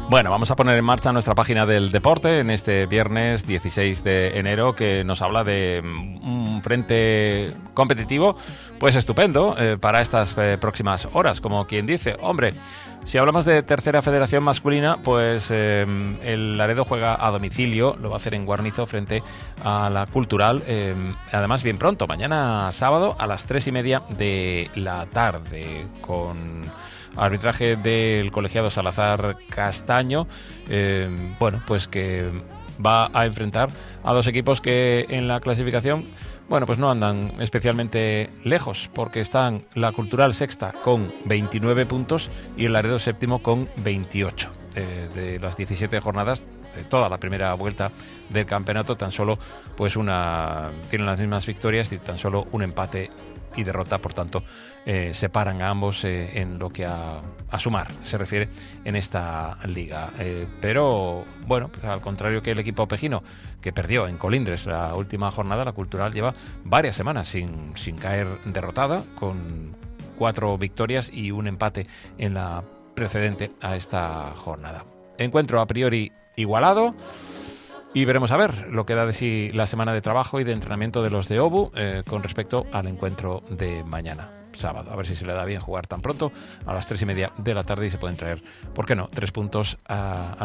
Bueno, vamos a poner en marcha nuestra página del deporte en este viernes 16 de enero, que nos habla de un frente competitivo pues estupendo para estas próximas horas, como quien dice. Hombre, si hablamos de tercera federación masculina, pues el Laredo juega a domicilio, lo va a hacer en Guarnizo frente a la Cultural, además bien pronto, mañana sábado a las 3:30 de la tarde, con arbitraje del colegiado Salazar Castaño, bueno, pues que va a enfrentar a dos equipos que en la clasificación, bueno, pues no andan especialmente lejos, porque están la Cultural sexta con 29 puntos y el Laredo séptimo con 28. De las 17 jornadas, de toda la primera vuelta del campeonato, tan solo pues tienen las mismas victorias y tan solo un empate y derrota, por tanto separan a ambos en lo que a sumar se refiere en esta liga, pero bueno, pues al contrario que el equipo pejino, que perdió en Colindres la última jornada, la Cultural lleva varias semanas sin caer derrotada, con 4 victorias y un empate en la precedente a esta jornada. Encuentro a priori igualado, y veremos a ver lo que da de sí la semana de trabajo y de entrenamiento de los de Obu con respecto al encuentro de mañana, sábado. A ver si se le da bien jugar tan pronto, a las 3:30 de la tarde, y se pueden traer, ¿por qué no?, 3 puntos a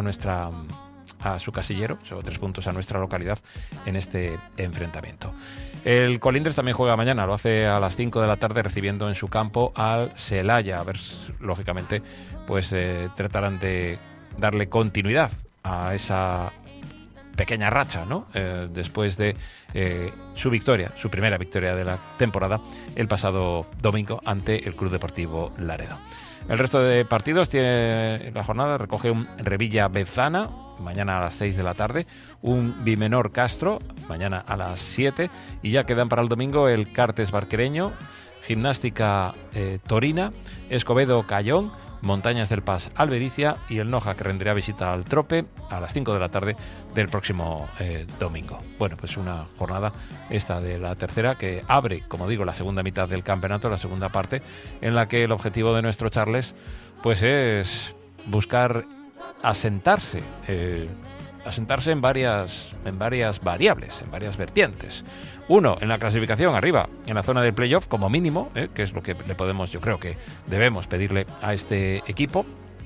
su casillero, o 3 puntos a nuestra localidad en este enfrentamiento. El Colindres también juega mañana, lo hace a las 5 de la tarde, recibiendo en su campo al Celaya. A ver, lógicamente, pues tratarán de darle continuidad a esa pequeña racha, ¿no? Después de su primera victoria de la temporada, el pasado domingo ante el Club Deportivo Laredo. El resto de partidos tiene la jornada, recoge un Revilla Bezana, mañana a las 6 de la tarde, un Bimenor Castro, mañana a las 7, y ya quedan para el domingo el Cartes Barquereño, Gimnástica Torina, Escobedo Cayón, Montañas del Paz Albericia y el Noja, que rendirá visita al Trope a las 5 de la tarde del próximo domingo. Bueno, pues una jornada esta de la tercera que abre, como digo, la segunda mitad del campeonato, la segunda parte, en la que el objetivo de nuestro Charles pues es buscar asentarse en varias variables, en varias vertientes. Uno, en la clasificación, arriba, en la zona del playoff, como mínimo, que es lo que yo creo que debemos pedirle a este equipo.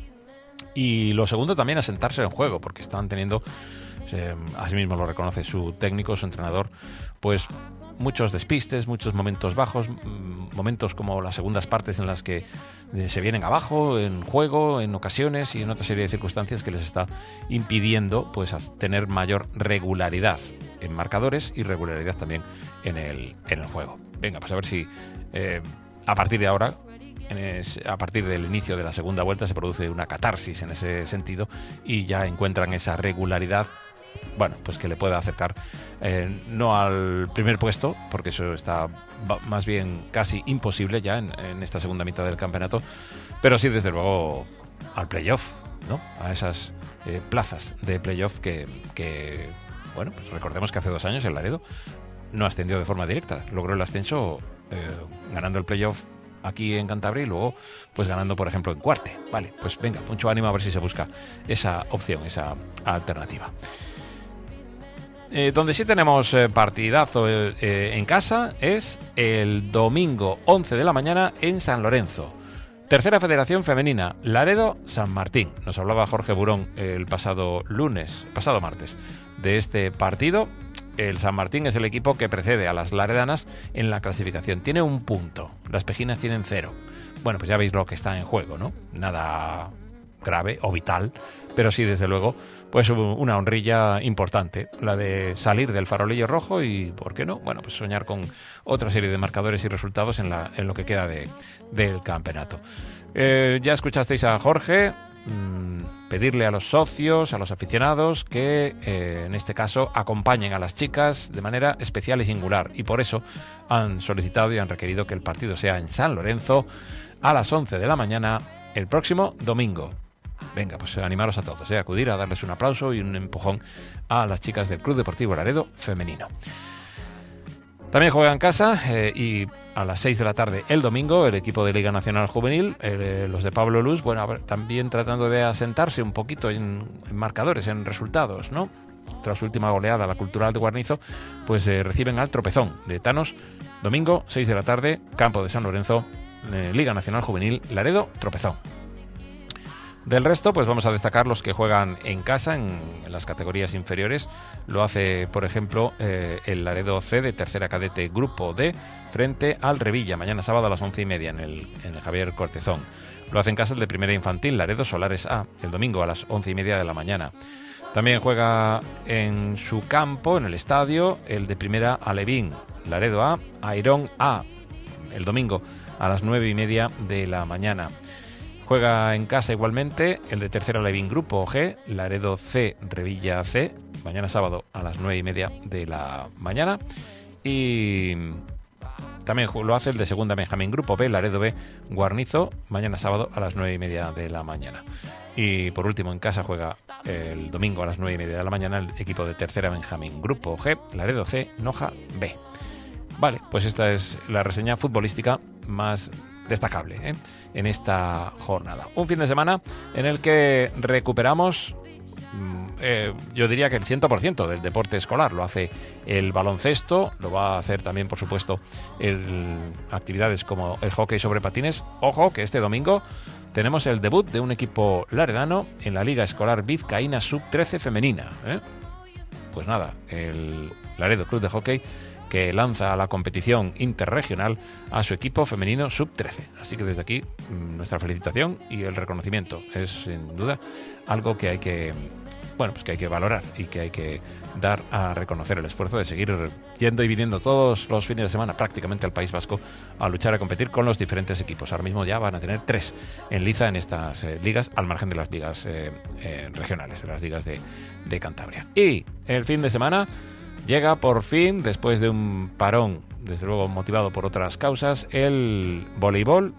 Y lo segundo, también asentarse en juego, porque están teniendo, así mismo lo reconoce su técnico, su entrenador, pues muchos despistes, muchos momentos bajos, momentos como las segundas partes en las que se vienen abajo en juego, en ocasiones, y en otra serie de circunstancias que les está impidiendo pues tener mayor regularidad en marcadores y regularidad también en el juego. Venga, pues a ver si a partir de ahora, a partir del inicio de la segunda vuelta, se produce una catarsis en ese sentido y ya encuentran esa regularidad, bueno, pues que le pueda acercar no al primer puesto, porque eso está más bien casi imposible ya en esta segunda mitad del campeonato, pero sí desde luego al playoff, ¿no? A esas plazas de playoff que bueno, pues recordemos que hace 2 años el Laredo no ascendió de forma directa, logró el ascenso ganando el playoff aquí en Cantabria y luego pues ganando, por ejemplo, en Cuarte. Vale, pues venga, mucho ánimo, a ver si se busca esa opción, esa alternativa. Donde sí tenemos partidazo en casa es el domingo 11 de la mañana en San Lorenzo. Tercera Federación Femenina, Laredo San Martín. Nos hablaba Jorge Burón el pasado martes, de este partido. El San Martín es el equipo que precede a las laredanas en la clasificación. Tiene 1 punto, las pejinas tienen 0. Bueno, pues ya veis lo que está en juego, ¿no? Nada grave o vital, pero sí, desde luego, pues una honrilla importante, la de salir del farolillo rojo y, ¿por qué no?, bueno, pues soñar con otra serie de marcadores y resultados en lo que queda del campeonato. Ya escuchasteis a Jorge pedirle a los socios, a los aficionados, que en este caso acompañen a las chicas de manera especial y singular, y por eso han solicitado y han requerido que el partido sea en San Lorenzo a las 11 de la mañana el próximo domingo. Venga, pues animaros a todos, acudir a darles un aplauso y un empujón a las chicas del Club Deportivo Laredo femenino. También juega en casa y a las 6 de la tarde el domingo el equipo de Liga Nacional Juvenil, los de Pablo Luz, bueno, a ver, también tratando de asentarse un poquito en marcadores, en resultados, ¿no? Tras su última goleada, la Cultural de Guarnizo, pues reciben al Tropezón de Tanos, domingo 6 de la tarde, campo de San Lorenzo, Liga Nacional Juvenil, Laredo, Tropezón. Del resto, pues vamos a destacar los que juegan en casa, en las categorías inferiores. Lo hace, por ejemplo, el Laredo C de tercera cadete Grupo D frente al Revilla, mañana sábado a las 11:30 en el Javier Cortezón. Lo hace en casa el de primera infantil, Laredo Solares A, el domingo a las 11:30 de la mañana. También juega en su campo, en el estadio, el de primera Alevín, Laredo A, Airón A, el domingo a las 9:30 de la mañana. Juega en casa igualmente el de tercera Alevín Grupo G, Laredo C, Revilla C, mañana sábado a las 9:30 de la mañana. Y también lo hace el de segunda Benjamín Grupo B, Laredo B, Guarnizo, mañana sábado a las 9:30 de la mañana. Y por último en casa juega el domingo a las 9:30 de la mañana el equipo de tercera Benjamín Grupo G, Laredo C, Noja B. Vale, pues esta es la reseña futbolística más destacable en esta jornada. Un fin de semana en el que recuperamos, yo diría que el 100% del deporte escolar. Lo hace el baloncesto, lo va a hacer también, por supuesto, actividades como el hockey sobre patines. Ojo, que este domingo tenemos el debut de un equipo laredano en la Liga Escolar Vizcaína Sub-13 femenina. Pues nada, el Laredo Club de Hockey que lanza a la competición interregional a su equipo femenino sub-13. Así que desde aquí nuestra felicitación y el reconocimiento. Es sin duda algo que hay que, bueno, pues que hay que valorar y que hay que dar a reconocer el esfuerzo de seguir yendo y viniendo todos los fines de semana prácticamente al País Vasco a luchar, a competir con los diferentes equipos. Ahora mismo ya van a tener 3 en liza en estas ligas, al margen de las ligas regionales, de las ligas de Cantabria. Y el fin de semana llega por fin, después de un parón, desde luego motivado por otras causas, el voleibol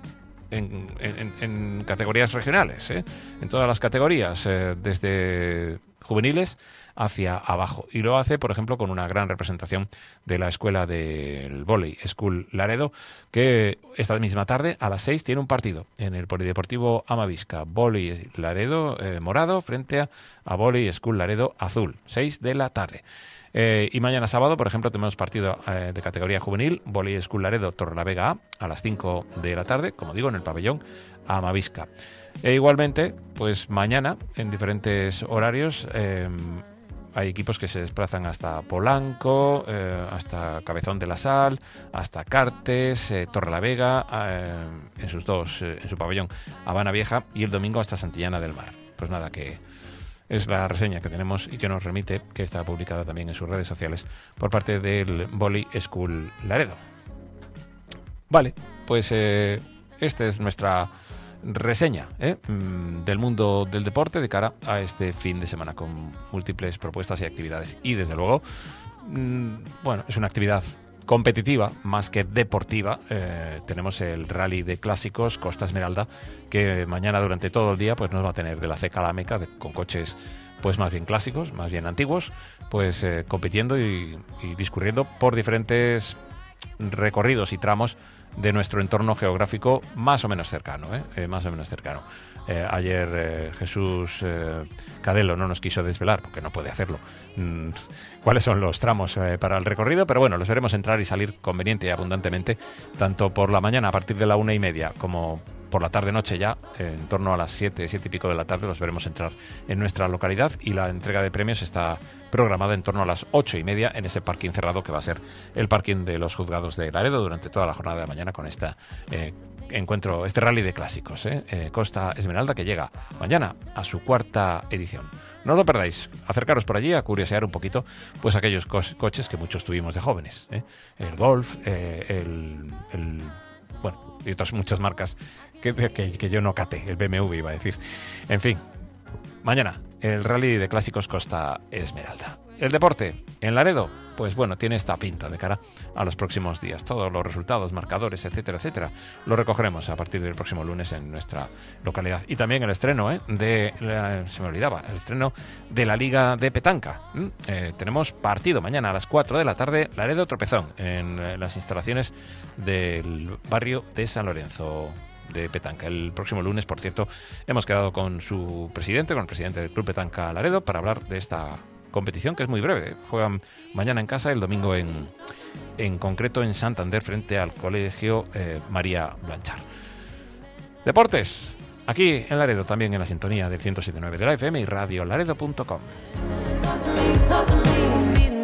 en categorías regionales, en todas las categorías, desde juveniles hacia abajo. Y lo hace, por ejemplo, con una gran representación de la escuela del Volley School Laredo, que esta misma tarde a las 6 tiene un partido en el Polideportivo Amavisca. Volley Laredo morado frente a Volley School Laredo azul, 6 de la tarde. Y mañana sábado, por ejemplo, tenemos partido de categoría juvenil, Volley School Laredo Torrelavega A las 5 de la tarde, como digo, en el pabellón Amavisca. Igualmente, pues mañana, en diferentes horarios, hay equipos que se desplazan hasta Polanco, hasta Cabezón de la Sal, hasta Cartes, Torrelavega, en su pabellón Habana Vieja, y el domingo hasta Santillana del Mar. Pues nada, que es la reseña que tenemos y que nos remite, que está publicada también en sus redes sociales por parte del Volley School Laredo. Vale, pues esta es nuestra reseña del mundo del deporte de cara a este fin de semana, con múltiples propuestas y actividades. Y desde luego, bueno, es una actividad competitiva más que deportiva. Tenemos el rally de clásicos Costa Esmeralda, que mañana durante todo el día pues nos va a tener de la ceca a la meca, con coches pues más bien clásicos, más bien antiguos, pues compitiendo y discurriendo por diferentes recorridos y tramos de nuestro entorno geográfico más o menos cercano, más o menos cercano. Ayer Jesús Cadelo no nos quiso desvelar, porque no puede hacerlo, cuáles son los tramos para el recorrido, pero bueno, los veremos entrar y salir conveniente y abundantemente, tanto por la mañana a partir de la 1:30 como por la tarde-noche ya, en torno a las 7 y pico de la tarde, los veremos entrar en nuestra localidad, y la entrega de premios está programada en torno a las 8:30 en ese parking cerrado que va a ser el parking de los juzgados de Laredo durante toda la jornada de mañana, con esta encuentro, este rally de clásicos, Costa Esmeralda, que llega mañana a su 4ª edición. No os lo perdáis, acercaros por allí a curiosear un poquito pues aquellos coches que muchos tuvimos de jóvenes, el Golf, bueno, y otras muchas marcas que yo no caté, el BMW iba a decir. En fin, mañana el rally de clásicos Costa Esmeralda. El deporte en Laredo pues bueno, tiene esta pinta de cara a los próximos días. Todos los resultados, marcadores, etcétera, etcétera, lo recogeremos a partir del próximo lunes en nuestra localidad. Y también el estreno, se me olvidaba, el estreno de la Liga de Petanca. Tenemos partido mañana a las 4 de la tarde, Laredo Tropezón, en las instalaciones del barrio de San Lorenzo de Petanca. El próximo lunes, por cierto, hemos quedado con el presidente del Club Petanca Laredo para hablar de esta competición, que es muy breve. Juegan mañana en casa, el domingo en concreto en Santander frente al Colegio María Blanchard. Deportes, aquí en Laredo, también en la sintonía del 107.9 de la FM y radiolaredo.com.